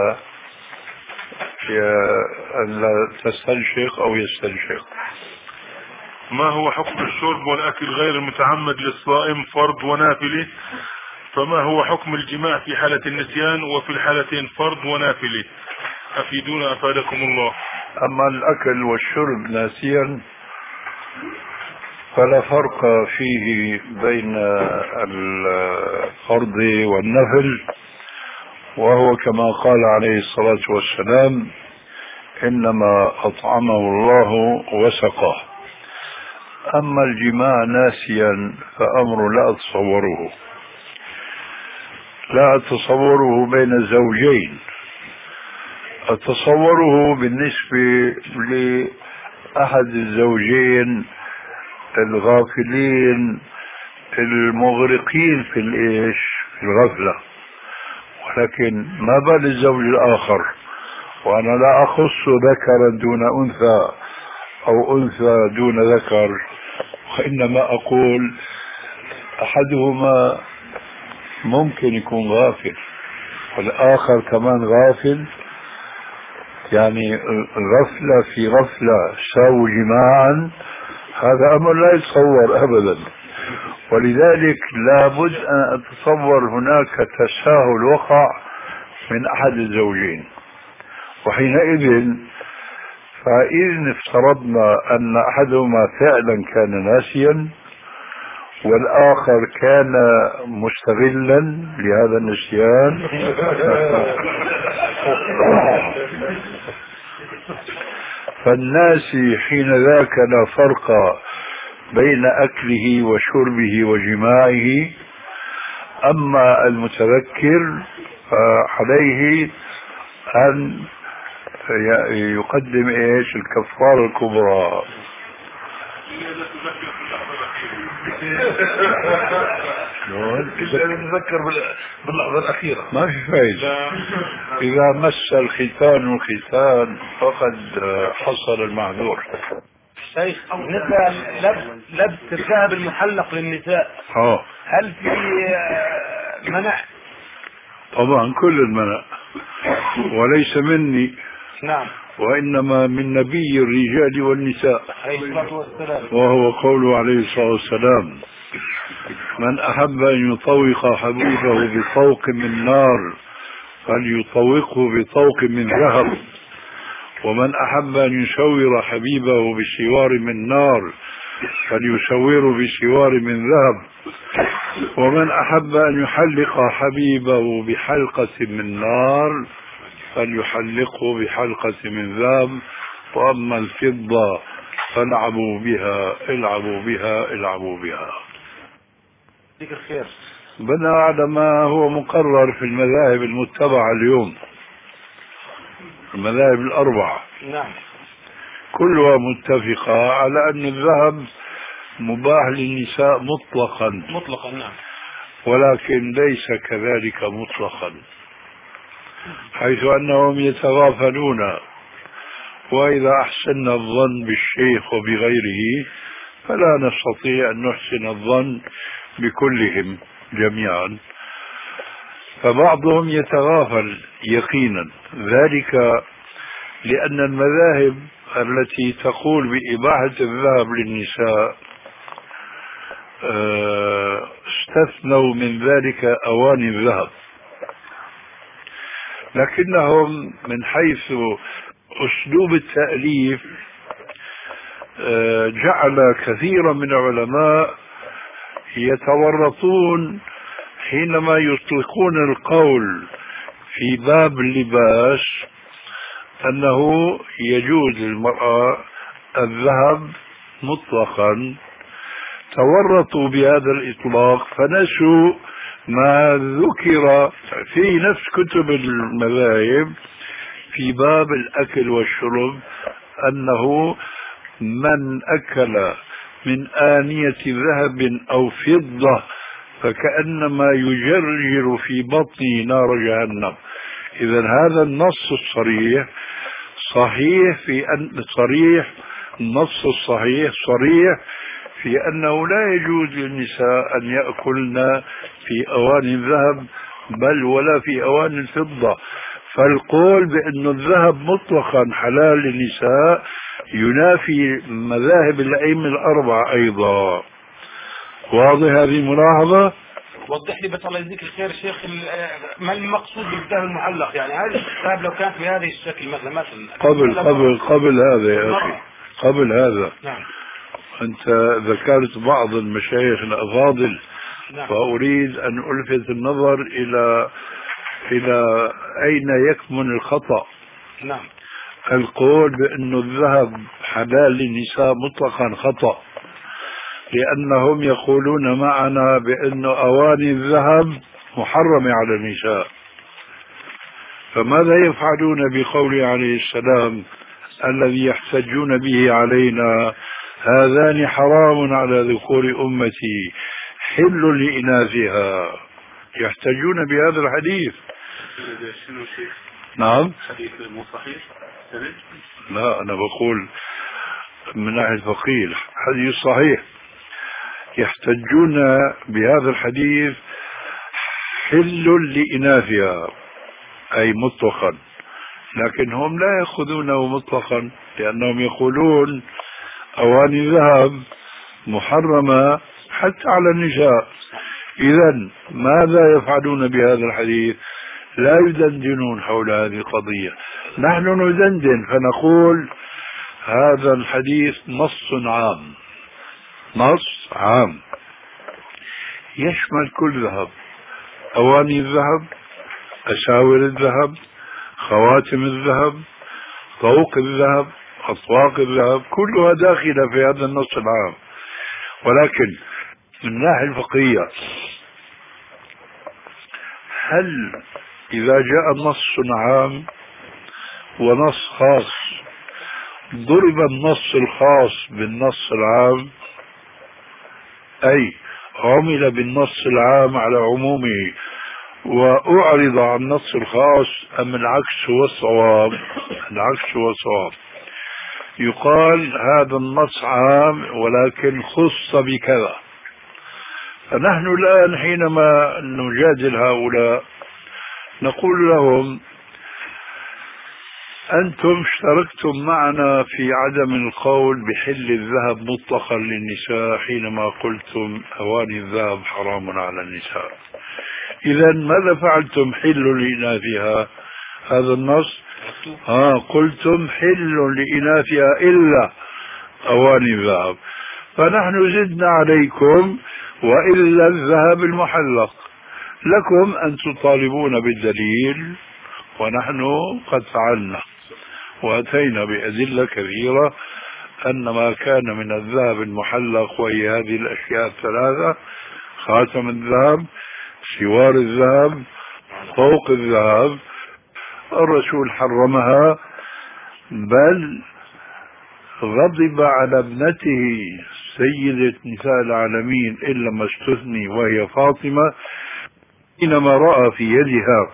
[SPEAKER 3] أن لا تستنشق أو يستنشق.
[SPEAKER 6] ما هو حكم الشرب والأكل غير المتعمد للصائم فرض ونافلة؟ فما هو حكم الجماع في حالة النسيان وفي الحالتين فرض ونافلة؟ أفيدونا أفادكم الله.
[SPEAKER 3] أما الأكل والشرب ناسيا فلا فرق فيه بين الفرض والنفل، وهو كما قال عليه الصلاة والسلام: إنما أطعمه الله وسقاه. أما الجماع ناسيا فأمر لا أتصوره بين الزوجين، أتصوره بالنسبة لأحد الزوجين الغافلين المغرقين في الغفلة، ولكن ما بال الزوج الآخر؟ وأنا لا أخص ذكرا دون أنثى أو أنثى دون ذكر، وإنما أقول أحدهما ممكن يكون غافل والآخر كمان غافل، يعني غفلة في غفلة ساووا جماعا، هذا أمر لا يتصور أبدا. ولذلك لابد أن أتصور هناك تساهل وقع من أحد الزوجين، وحينئذ فإن افترضنا أن أحدهما فعلا كان ناسيا والآخر كان مستغلا لهذا النسيان، فالناسي حين ذاك لا فرق بين أكله وشربه وجماعه، أما المتذكر عليه أن يقدم إيش الكفارة الكبرى.
[SPEAKER 2] نتذكر باللحظة الأخيرة
[SPEAKER 3] ما في فايدة. إذا مس الختان الختان فقد حصل المعذور.
[SPEAKER 8] شيخ بالنسبة لبس الذهب المحلق للنساء هل في منع؟
[SPEAKER 3] طبعا كل المنع، وليس مني،
[SPEAKER 8] نعم،
[SPEAKER 3] وإنما من نبي الرجال والنساء
[SPEAKER 8] عليه الصلاة والسلام،
[SPEAKER 3] وهو قوله عليه الصلاة والسلام: من أحب أن يطوق حبيبه بطوق من نار فليطوقه بطوق من ذهب، ومن أحب أن يشور حبيبه بشوار من نار فليشوره بشوار من ذهب، ومن أحب أن يحلق حبيبه بحلقة من نار فليحلقه بحلقة من ذهب، وأما الفضة فالعبوا بها العبوا بها العبوا بها.
[SPEAKER 8] الخير.
[SPEAKER 3] بناء على ما هو مقرر في المذاهب المتبعة اليوم، المذاهب الأربعة
[SPEAKER 8] نعم
[SPEAKER 3] كلها متفقة على أن الذهب مباح للنساء مطلقا
[SPEAKER 8] نعم،
[SPEAKER 3] ولكن ليس كذلك مطلقا، حيث أنهم يتغافلون، وإذا أحسننا الظن بالشيخ وبغيره فلا نستطيع أن نحسن الظن بكلهم جميعا، فبعضهم يتغافل يقينا، ذلك لأن المذاهب التي تقول بإباحة الذهب للنساء استثنوا من ذلك أواني الذهب، لكنهم من حيث أسلوب التأليف جعل كثيرا من العلماء يتورطون حينما يطلقون القول في باب اللباس أنه يجوز للمرأة الذهب مطلقا، تورطوا بهذا الإطلاق فنسوا ما ذكر في نفس كتب المذاهب في باب الأكل والشرب، أنه من أكل من آنية ذهب أو فضة فكأنما يجرجر في بطنه نار جهنم. إذا هذا النص الصريح صحيح في أن النص الصحيح صريح في أنه لا يجوز للنساء أن يأكلن في أواني الذهب بل ولا في أواني الفضة، فالقول بأن الذهب مطلقا حلال للنساء ينافي مذاهب الأئمة الأربعة أيضا. واضح هذه الملاحظة؟
[SPEAKER 8] وضح لي بس الله يجزيك الخير شيخ، ما المقصود بالذهب المعلق؟ يعني هذه الذهب لو كانت بهذا الشكل مثلا
[SPEAKER 3] قبل هذا يا أخي، قبل هذا
[SPEAKER 8] نعم.
[SPEAKER 3] أنت ذكرت بعض المشايخ الأفاضل
[SPEAKER 8] نعم.
[SPEAKER 3] فأريد أن ألفت النظر إلى أين يكمن الخطأ.
[SPEAKER 8] نعم.
[SPEAKER 3] القول بأن الذهب حلال للنساء مطلقا خطأ، لأنهم يقولون معنا بأن أواني الذهب محرمة على النساء، فماذا يفعلون بقوله عليه السلام الذي يحتجون به علينا هذان حرام على ذكور أمتي حل لإناثها؟ يحتجون بهذا الحديث. نعم.
[SPEAKER 4] حديث مو صحيح؟
[SPEAKER 3] لا أنا بقول من ناحية فقيه حديث صحيح، يحتجون بهذا الحديث حل لإناثها أي مطلقا، لكن هم لا يأخذونه مطلقا لأنهم يقولون أواني ذهب محرمة حتى على النساء. إذا ماذا يفعلون بهذا الحديث؟ لا يدندنون حول هذه القضية، نحن ندندن فنقول هذا الحديث نص عام، نص عام يشمل كل ذهب، أواني الذهب، أساور الذهب، خواتم الذهب، طوق الذهب، أطواق الذهب، كلها داخلة في هذا النص العام. ولكن من الناحية الفقهية، هل إذا جاء نص عام ونص خاص ضرب النص الخاص بالنص العام، أي عمل بالنص العام على عمومه وأعرض عن النص الخاص، أم العكس هو الصواب؟ العكس هو الصواب. يقال هذا النص عام ولكن خص بكذا. فنحن الآن حينما نجادل هؤلاء نقول لهم أنتم اشتركتم معنا في عدم القول بحل الذهب مطلقا للنساء حينما قلتم أواني الذهب حرام على النساء. إذا ماذا فعلتم؟ حل لإناثها، هذا النص قلتم حل لإناثها إلا أواني الذهب، فنحن زدنا عليكم وإلا الذهب المحلق. لكم أن تطالبون بالدليل، ونحن قد فعلنا وأتينا بأدلة كثيرة أن ما كان من الذهب المحلق، وهي هذه الأشياء الثلاثة: خاتم الذهب، سوار الذهب، طوق الذهب، الرسول حرمها، بل غضب على ابنته سيدة نساء العالمين إلا ما استثني وهي فاطمة حينما رأى في يدها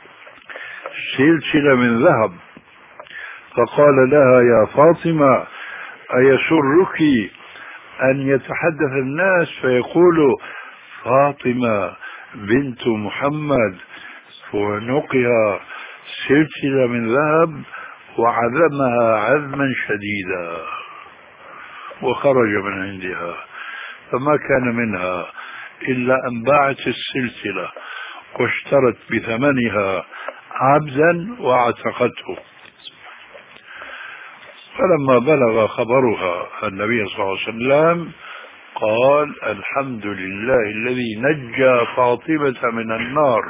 [SPEAKER 3] سلسلة من ذهب، فقال لها: يا فاطمة، أيسرك أن يتحدث الناس فيقولوا فاطمة بنت محمد ونقها سلسلة من ذهب وعذمها عذما شديدا، وخرج من عندها، فما كان منها إلا أن باعت السلسلة واشترت بثمنها عبدا واعتقته. فلما بلغ خبرها النبي صلى الله عليه وسلم قال: الحمد لله الذي نجى فاطمة من النار.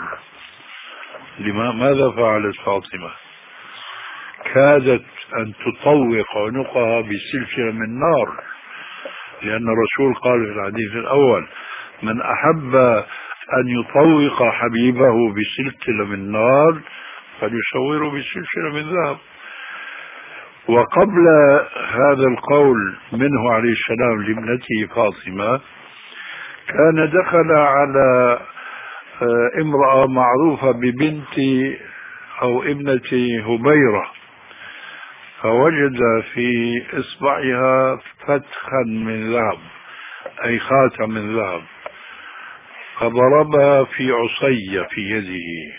[SPEAKER 3] ماذا فعلت فاطمة؟ كادت أن تطوق عنقها بسلسلة من نار، لأن الرسول قال في الحديث الأول: من أحب أن يطوق حبيبه بسلسلة من نار فليصوره بسلسلة من ذهب. وقبل هذا القول منه عليه السلام لابنته فاطمة، كان دخل على امرأة معروفة ببنت أو ابنة هبيرة، فوجد في إصبعها فتخا من ذهب، أي خاتم من ذهب، فضربها في عصية في يده،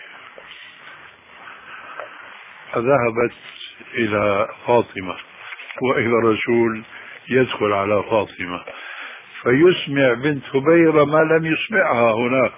[SPEAKER 3] فذهبت إلى فاطمة، وإذا الرسول يدخل على فاطمة فيسمع بنت هبيرة ما لم يسمعها هناك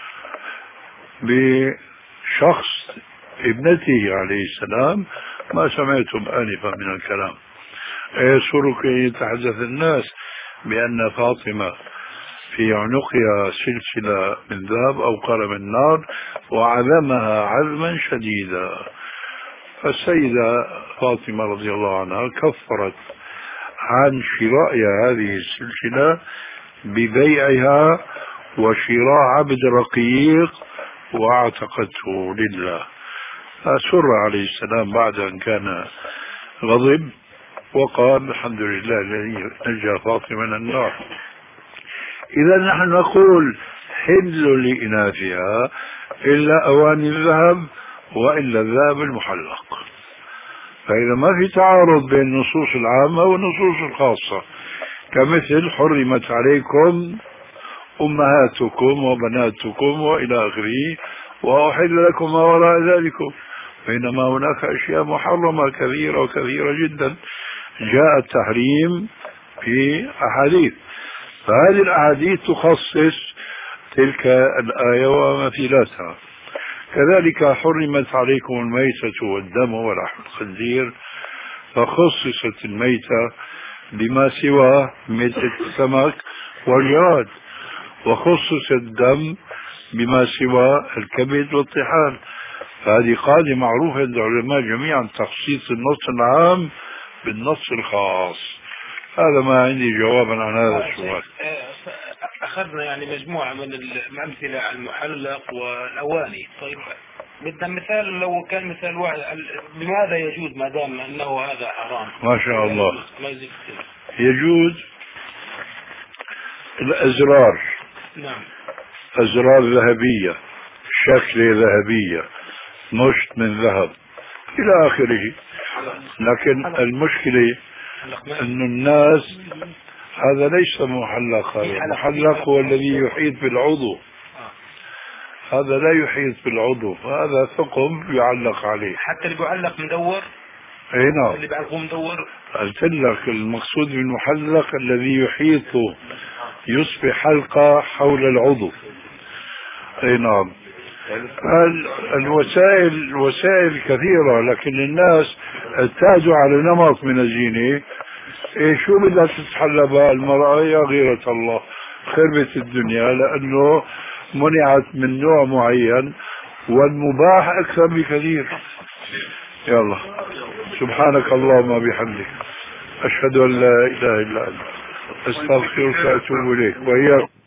[SPEAKER 3] بشخص ابنته عليه السلام: ما سمعتم آنفا من الكلام؟ أيسرك أن يتحدث الناس بأن فاطمة في عنقها سلسلة من ذهب أو قال من نار وعذمها عذما شديدا؟ فالسيدة فاطمة رضي الله عنها كفرت عن شراء هذه السلسلة ببيعها وشراء عبد رقيق واعتقته لله. فسر عليه السلام بعد أن كان غضب وقال: الحمد لله الذي نجى فاطمة من النار. إذا نحن نقول حل لإناثها إلا أواني الذهب وإلا الذهب المحلق. فإذا ما في تعارض بين النصوص العامة والنصوص الخاصة، كمثل حرمت عليكم أمهاتكم وبناتكم وإلى آخره وأحل لكم ما وراء ذلكم، بينما هناك أشياء محرمة كثيرة وكثيرة جدا جاء التحريم في أحاديث. فهذه الأحاديث تخصص تلك الآية ومثيلاتها. كذلك حرمت عليكم الميتة والدم ولحم الخنزير، فخصصت الميتة بما سوى ميتة السمك والجراد، وخصص الدم بما سوى الكبد والطحال. فهذه قاعدة معروفة عند العلماء جميعا، تخصيص النص العام بالنص الخاص. هذا ما عندي جوابا عن هذا السؤال.
[SPEAKER 8] أخذنا يعني مجموعة من الأمثلة على المحلق والأواني. طيب بدنا مثال، لو كان مثال واحد لماذا يجوز ما دام أنه هذا حرام؟
[SPEAKER 3] ما شاء الله. يجوز الأزرار.
[SPEAKER 8] نعم.
[SPEAKER 3] أزرار ذهبية، شكلة ذهبية، مشط من ذهب إلى آخره. لكن المشكلة أن الناس هذا ليس محلق، هذا محلق هو الذي يحيط بالعضو، هذا لا يحيط بالعضو، هذا ثقب يعلق عليه.
[SPEAKER 8] حتى اللي بيعلق مدور.
[SPEAKER 3] اي نعم.
[SPEAKER 8] اللي بيعلقه مدور.
[SPEAKER 3] قلت لك المقصود بالمحلق الذي يحيط يصبح حلقة حول العضو. اي نعم. الوسائل كثيرة، لكن الناس اعتادوا على نمط من الزينة. شو بدها تتحلى بها المرأة؟ يا غيرة الله، خربت الدنيا، لأنه منعت من نوع معين والمباح أكثر بكثير. يلا، سبحانك اللهم بحمدك، أشهد أن لا إله إلا أنت، أستغفرك وأتوب إليك. وإياك.